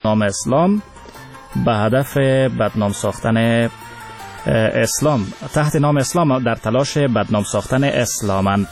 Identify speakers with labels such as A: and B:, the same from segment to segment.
A: نام اسلام به هدف بدنام ساختن اسلام تحت نام اسلام در تلاش بدنام ساختن اسلامند.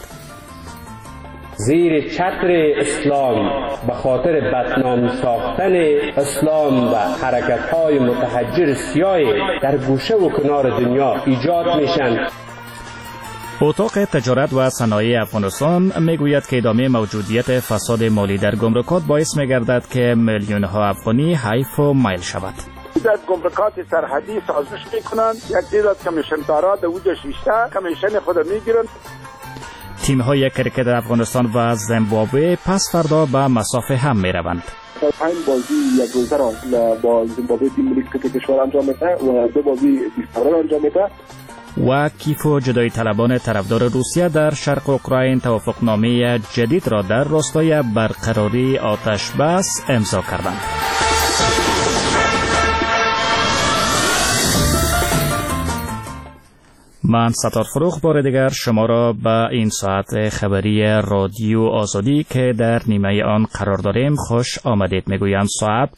B: زیر چتر اسلام به خاطر بدنام ساختن اسلام و حرکت‌های متحجر سیاه در گوشه و کنار دنیا ایجاد میشن.
A: اتاق تجارت و صنایع افغانستان میگوید که ادامه موجودیت فساد مالی در گمرکات باعث میگردد که میلیون ها افغانی حیف و میل شود.
C: از گمرکات سرحدی سازش میکنند، یک تعداد کمیشن دارا در وجه شیشته کمیشن خود میگیرند.
A: تیم های کرکت افغانستان و زیمبابوه پس فردا به مسافه هم میروند.
D: پنج بازی یک روزه را با زیمبابوه تیم ملی کرکت کشور انجام میده و 2 بازی بیستاره انجام میده.
A: و کیف و جدایی طلبان طرفدار روسیه در شرق اوکراین توافقنامه جدید را در راستای برقراری آتش بس امضا کردند. من ستار فروخ بار دیگر شما را به این ساعت خبری رادیو آزادی که در نیمه آن قرار داریم خوش آمدید میگویم. ساعت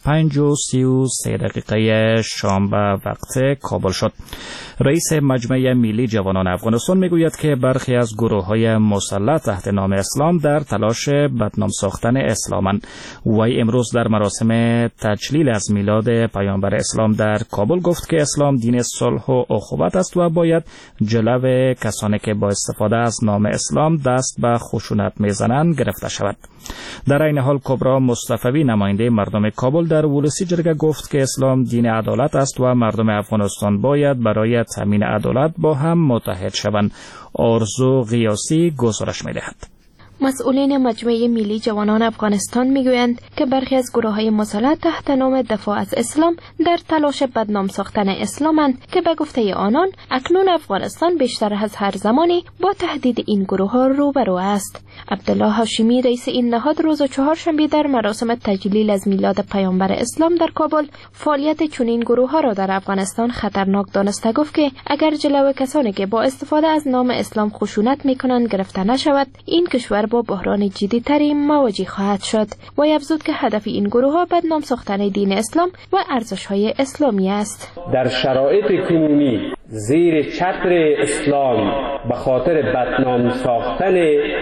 A: 5:33 شام به وقت کابل شد. رئیس مجمع ملی جوانان افغانستان میگوید که برخی از گروه‌های مسلح تحت نام اسلام در تلاش بدنام ساختن اسلامند. وی امروز در مراسم تجلیل از میلاد پیامبر اسلام در کابل گفت که اسلام دین صلح و اخوت است و باید جلو کسانی که با استفاده از نام اسلام دست به خشونت میزنند گرفته شود. در این حال کبرا مصطفی نماینده مردم کابل در ولسی جرگه گفت که اسلام دین عدالت است و مردم افغانستان باید برای تامین عدالت با هم متحد شوند. آرزو قیاسی گزارش می‌دهد.
E: مسئولین مجمع ملی جوانان افغانستان میگویند که برخی از گروه‌های مسلح تحت نام دفاع از اسلام در تلاش بدنام ساختن اسلامند که به گفته آنان اکنون افغانستان بیشتر از هر زمانی با تهدید این گروه‌ها روبرو است. عبدالله هاشمی رئیس این نهاد روز چهارشنبه در مراسم تجلیل از میلاد پیامبر اسلام در کابل فعالیت چنین گروه‌ها را در افغانستان خطرناک دانسته گفت که اگر جلو کسانی که با استفاده از نام اسلام خشونت می‌کنند گرفته نشود این کشور با بحران جدی‌تری مواجه خواهد شد. و افزود که هدف این گروه‌ها بدنام ساختن دین اسلام و ارزش‌های اسلامی است.
B: در شرایط کنونی زیر چتر اسلام به خاطر بدنام ساختن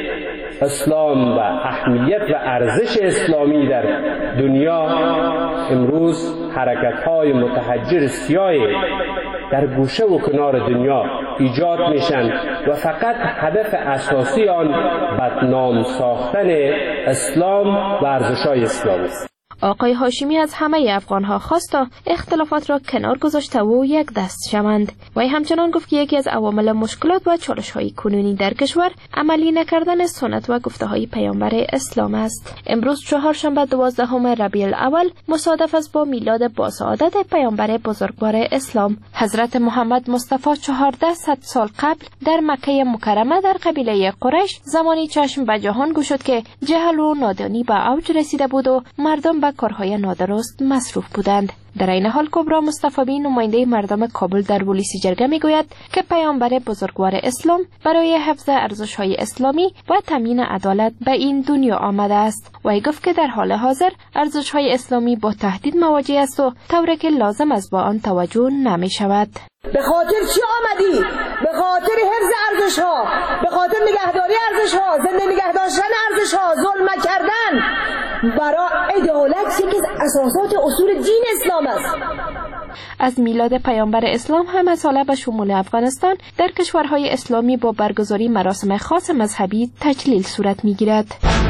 B: اسلام و اهمیت و ارزش اسلامی در دنیا امروز حرکت‌های متحجر سیاه در گوشه و کنار دنیا ایجاد میشن و فقط هدف اساسی آن بدنام ساختن اسلام و ارزش‌های اسلامی است.
E: آقای هاشمی از همه افغان‌ها خواست تا اختلافات را کنار گذاشته و یک دست شوند. و همچنان گفت که یکی از عوامل مشکلات و چالش‌های کنونی در کشور عملی نکردن سنت و گفته‌های پیامبر اسلام است. امروز چهارشنبه 12 ربیع الاول مصادف است با میلاد باسعادت پیامبر بزرگوار اسلام. حضرت محمد مصطفی 1400 سال قبل در مکه مکرمه در قبیله قریش زمانی چشم به جهان گشود که جهل و نادانی به اوج رسیده بود و مردم به کارهای نادرست مصروف بودند. در این حال کبرا مصطفی نماینده مردم کابل در ولسی جرگه میگوید که پیامبر بزرگوار اسلام برای حفظ ارزش‌های اسلامی و تامین عدالت به این دنیا آمده است. و گفت که در حال حاضر ارزش‌های اسلامی با تهدید مواجه است و طوری که لازم است با آن توجه نمی شود.
F: به خاطر چی آمدی؟ به خاطر حفظ ارزش‌ها، به خاطر نگهداری ارزش‌ها، زنده نگه داشتن ارزش‌ها، ظلم کردن برای عدالت یکی از اساسات اصول دین اسلام است.
E: از میلاد پیامبر اسلام هم مسئله به شمول افغانستان در کشورهای اسلامی با برگزاری مراسم خاص مذهبی تجلیل صورت می‌گیرد.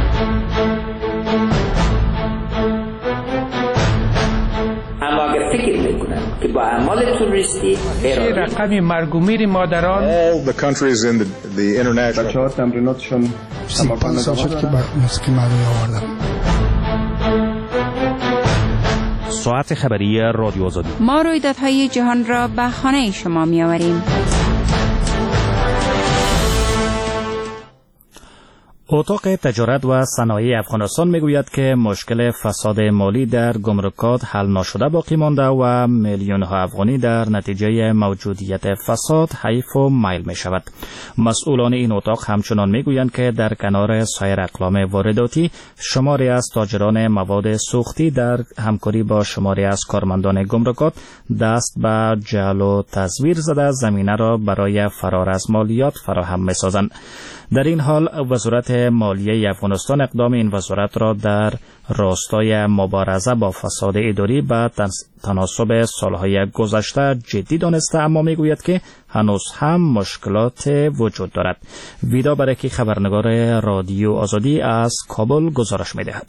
G: اما اگر فکر میکنن که با اعمال توریستی
H: رقم مرگ و میر مادران
I: all the countries in the international
D: بچه‌ها تمریناتشون
J: 35 سال شد که بر موسیقی مردمی آوردم.
A: ساعت خبری رادیو آزادی.
K: ما رویدادهای جهان را به خانه شما می‌آوریم.
A: اتاق تجارت و صنایع افغانستان میگوید که مشکل فساد مالی در گمرکات حل نشده باقی مانده و میلیون ها افغانی در نتیجه موجودیت فساد حیف و میل می شود. مسئولان این اتاق همچنان میگویند که در کنار سایر اقلام وارداتی شماری از تاجران مواد سوختی در همکاری با شماری از کارمندان گمرکات دست به جعل و تزویر زده زمینه را برای فرار از مالیات فراهم می‌سازند. در این حال وزارت مالیه افغانستان اقدام این وزارت را در راستای مبارزه با فساد اداری به تناسب سالهای گذشته جدی دانسته، اما میگوید که هنوز هم مشکلات وجود دارد. ویدا برکی خبرنگار رادیو آزادی از کابل گزارش می‌دهد.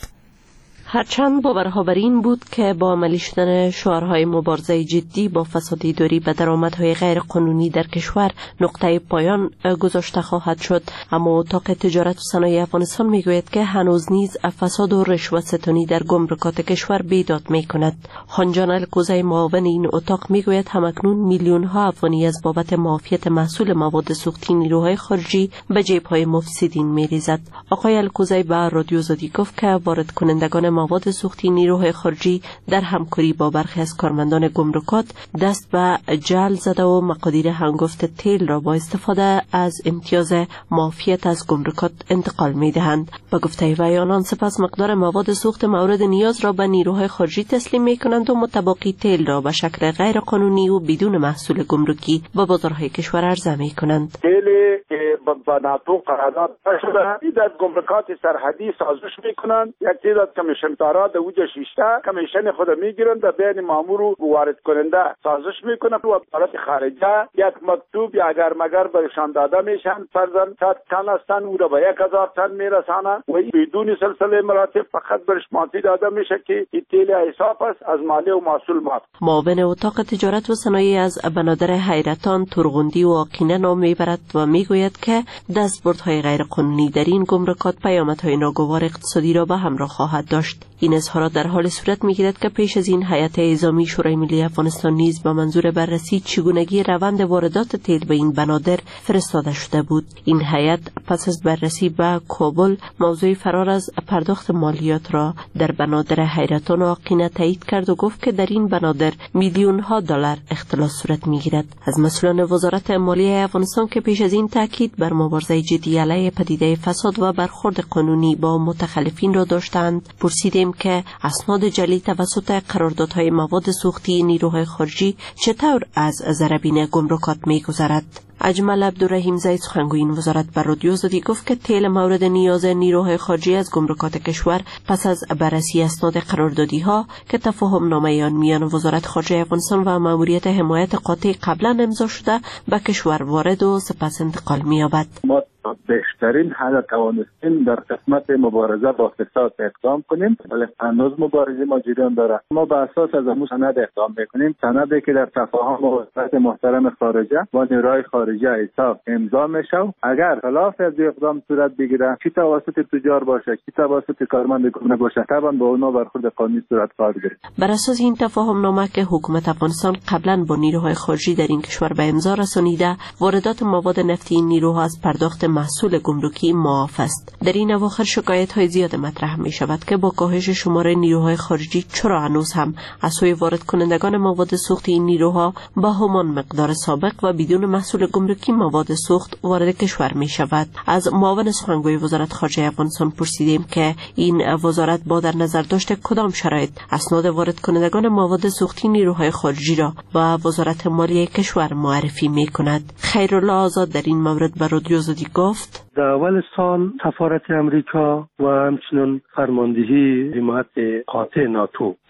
L: هرچند باورها بر این بود که با عملی شدن شعارهای مبارزه جدی با فساد اداری به درآمدهای غیر قانونی در کشور نقطه پایان گذاشته خواهد شد، اما اتاق تجارت و صنایع افغانستان میگوید که هنوز نیز فساد و رشوت ستانی در گمرکات کشور بیداد میکند. خانجان الکوزی معاون این اتاق میگوید همکنون میلیون ها افغانی از بابت معافیت محصول مواد سوختی نیروهای خارجی به جیب‌های مفسدین میریزد. آقای الکوزی به رادیو آزادی گفت که وارد کنندگان مواد سوختی نیروهای خارجی در همکاری با برخی از کارمندان گمرکات دست به جعل زده و مقادیر هنگفت تیل را با استفاده از امتیاز معافیت از گمرکات انتقال می دهند. با گفته وی آنان سپس مقدار مواد سوخت مورد نیاز را به نیروهای خارجی تسلیم می کنند و متبقی تیل را به شکل غیر قانونی و بدون محصول گمرکی به بازارهای کشور عرضه می کنند.
C: تیلی که با ناتو قرارداد شده در گمرکات سرحدی سازش می کنند، یک تعداد کمیشن دارا در وجه شیشته کمیشن خود میگیرند و بین مامور و وارد کننده سازش میکنند و وزارت خارجه یک مکتوب یا اگر مگر برشان داده میشن فرضاً تن هستن او را به 1000 تن میرسانه و بدون سلسله مراتب فقط برش مالی داده میشه که این تیل حساب است از مالی و محصول مات.
L: معاون اتاق تجارت و صنایع از بنادر حیرتان ترغندی و آقینه نام میبرد و میگوید که دستبردهای غیر قانونی در این گمرکات پیامدهای ناگوار اقتصادی را به همراه خواهد داشت. این اظهارات در حال صورت میگیرد که پیش از این هیئت اعزامی شورای ملی افغانستان نیز به منظور بررسی چگونگی روند واردات تیل به این بنادر فرستاده شده بود. این هیئت پس از بررسی به کابل موضوع فرار از پرداخت مالیات را در بنادر حیرتان و آقینه تایید کرد و گفت که در این بنادر میلیون ها دلار اختلاس صورت میگیرد. از مسئولان وزارت مالیه افغانستان که پیش از این تاکید بر مبارزه جدی علیه پدیده فساد و برخورد قانونی با متخلفین را داشتند پرسیدیم که اسناد جعلی توسط قراردادهای مواد سوختی نیروهای خارجی چطور از ضربین گمرکات می‌گذرد. اجمل عبدالرحیم زید سخنگوی این وزارت بر رادیو آزادی گفت که تیل مورد نیاز نیروهای خارجی از گمرکات کشور پس از بررسی اسناد قراردادی ها که تفاهم نامه آن میان وزارت خارجه افغانستان و ماموریت حمایت قاطع قبلا امضا شده به کشور وارد و سپس انتقال می‌یابد.
D: ما بیشترین حد توانستیم در قسمت مبارزه با فساد اقدام کنیم، ولی هنوز مبارزه ما جریان داره. ما به اساس از همون سند اقدام میکنیم، سندی که در تفاهم با وزارت محترم خارجه با نیروهای خارجه حساب امضا میشه. اگر خلاف از اقدام صورت بگیره، چه توسط تجار باشه، چه توسط کارمند گمرک باشه، طبعا با اونا برخورد قانونی صورت خواهد گرفت.
L: بر اساس این تفاهم نامه که حکومت افغانستان قبلا با نیروهای خارجی در این کشور به امضا رسانیده، واردات مواد نفتی این نیروها از پرداخت محصول گمرکی معاف است. در این اواخر شکایت‌های زیاد مطرح می شود که با کاهش شمار نیروهای خارجی چرا هنوز هم از سوی وارد کنندگان مواد سوخت این نیروها با همان مقدار سابق و بدون محصول گمرکی مواد سوخت وارد کشور می شود. از معاون سخنگوی وزارت خارجه افغانستان پرسیدیم که این وزارت با در نظر داشت کدام شرایط اسناد وارد کنندگان مواد سوختی نیروهای خارجی را با وزارت مالیه کشور معرفی می کند. خیرالله آزاد در این مورد به رادیو آزادی گفت:
M: در اول سال سفارت امریکا و همچنین فرماندهی حمایت قاطع ناتو